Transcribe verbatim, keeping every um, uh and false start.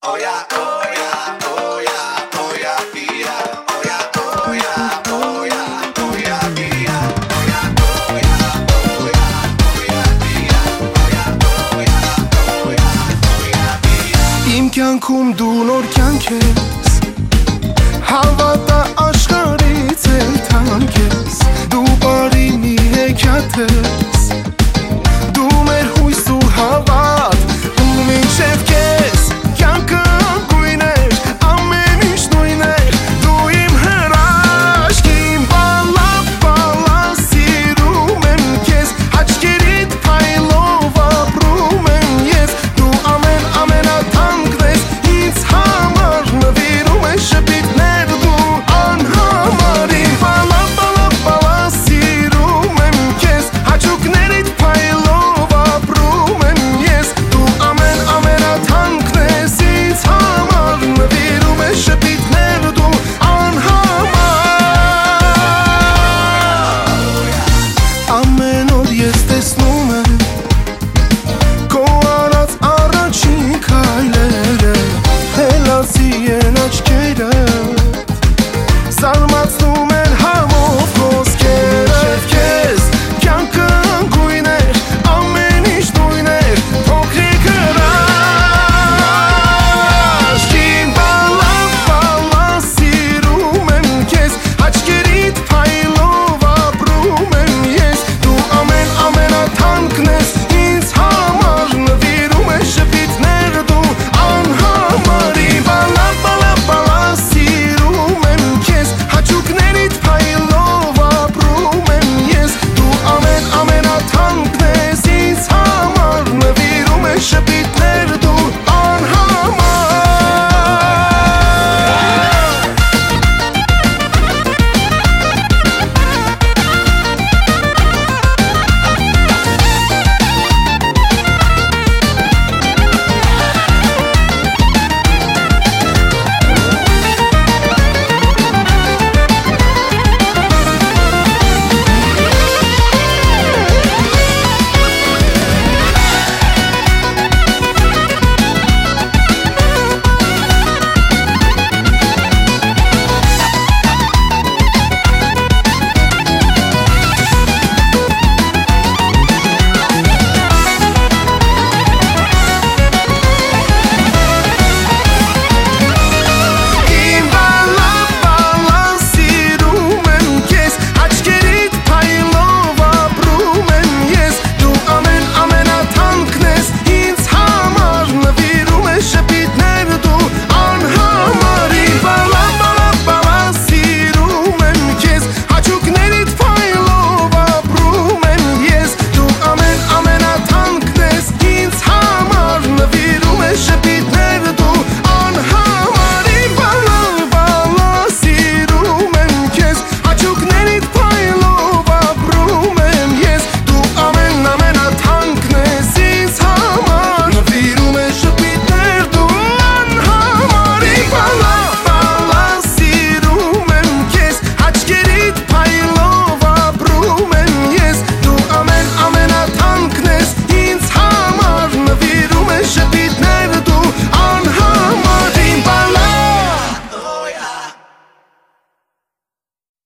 Oya, oya, oya, oya, pia. Oya, oya, oya, oya, pia. Oya, oya, oya, oya, pia. Oya, oya, oya, oya, pia. Իմ կյանքում դու նոր կյանք ես, հավատա աշխարհից էլ թանկ ես, դու բարի մի հեքիաթ ես, դու մեր հույս ու հավատ, ու մինչև